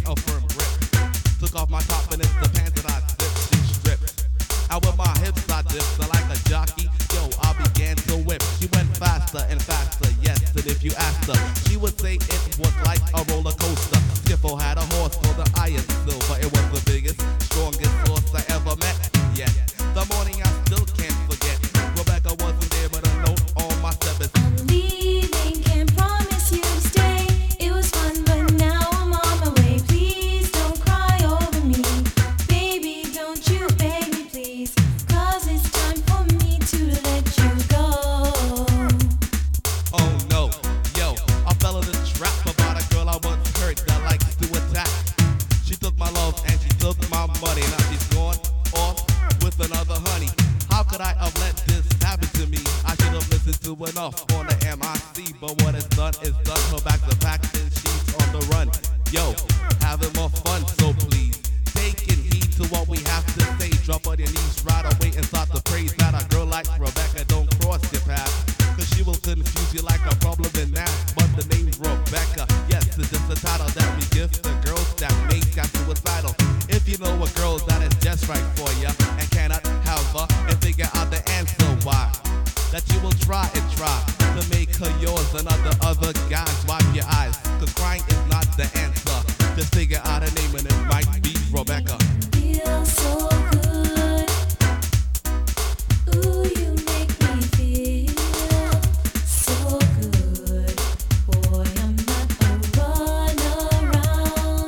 a firm grip. Took off my top and it's the pants that I zipped. She stripped. Out with my hips I dipped. So like a jockey, yo, I began to whip. She went faster and faster, yes. And if you asked her, she would say it was like a roller coaster. Skiffle had a horse called the Iron Silver. It was the biggest, strongest horse I ever met. Yeah, the morning I still can't forget. Rebecca wasn't there, but a note on my steps. I'm leaving, can't promise you to stay. It was fun, but now I'm on my way. Please don't cry over me. Baby, don't you beg me, please. 'Cause it's time for me to let you go. Oh no, yo, I fell in the trap about a girl I once hurt that likes to attack. She took my love and she took my money. Now she's gone off with another honey. How could I have let this happen to me? I should have listened to enough on the MIC. But what is done is done. Her back to back and she's on the run. Yo, having more fun, so please taking heed to what we have to say. Drop on your knees right away and start to praise that a girl like Rebecca don't cross your path. 'Cause she will confuse you like a problem in that. But the name Rebecca, yes, it's just a title that we give to girls that make us suicidal. If you know a girl that is just right for you and cannot have her and figure out the answer why, that you will try and try to make her yours and other guys. Wipe your eyes, 'cause crying is not the answer. Just figure out a name and it might be Rebecca. Feels so good. Ooh, you make me feel so good. Boy, I'm not a runaround.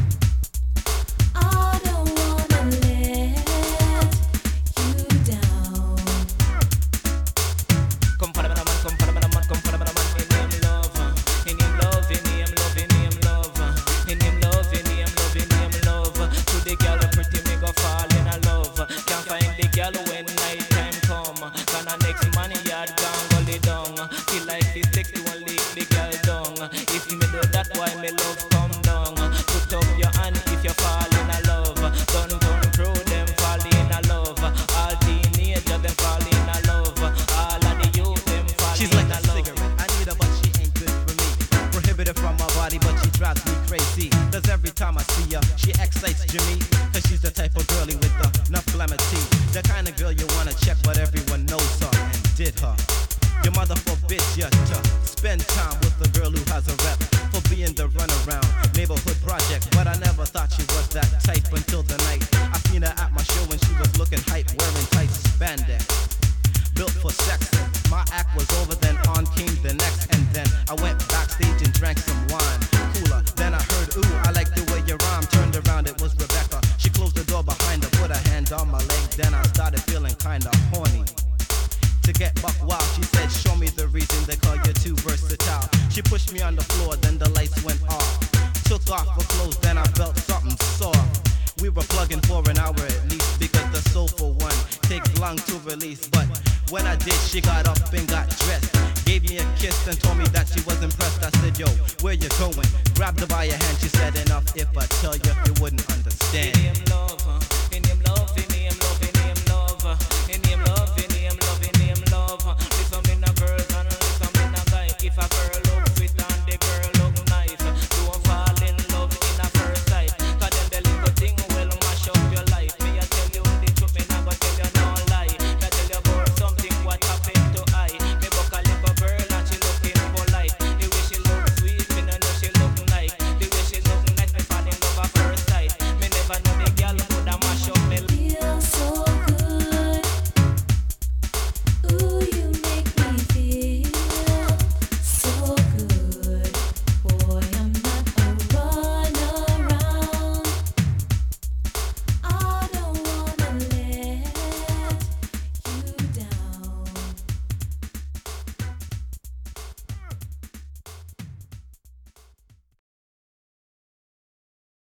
I don't wanna let you down. Come for the man, come for the man, come for the man. In him love, in him love, in him love, in him love, in him love, in him love, in him love. To the girl pretty, me go fall in a love. Can't find the girl when night time come. Gonna next man yard gone gully down. Feel like the sexy one lick the girl down. If me do that, why me love come down? Put up your hand if you fall in a love. Don't throw them fall in a love. All teenagers them fall in a love. All of the youth them fall She's in like a a love. cigarette. I need her, but she ain't good for me. Prohibited from my body, but she drives me crazy. 'Cause every time I see her, she excites Jimmy. 'Cause she's the type of girlie with enough glamour-tea. The kind of girl you wanna check, but everyone knows her and did her. Your mother forbids you to spend time with a girl who has a rep for being the runaround neighborhood project. But I never thought she was that type until the night I seen her at my show when she was looking hype, wearing tight spandex. Built for sex. My act was over, then on came the next, and then I went backstage and drank some wine. Cooler. Then I heard, ooh, I like the way you rhyme. Turned around, it was Rebecca. She closed the door behind her, put her hand on my leg. Then I started feeling kinda horny. To get buck wild, she said, show me the reason they call you too versatile. She pushed me on the floor, then the lights went off. Took off her clothes, then I felt something soft. We were plugging for an hour at least, because the soulful one takes long to release. But when I did, she got up and got dressed, gave me a kiss and told me that she was impressed. I said, yo, where you going? Grabbed her by your hand, she said, enough if I tell you, you wouldn't understand. In him love,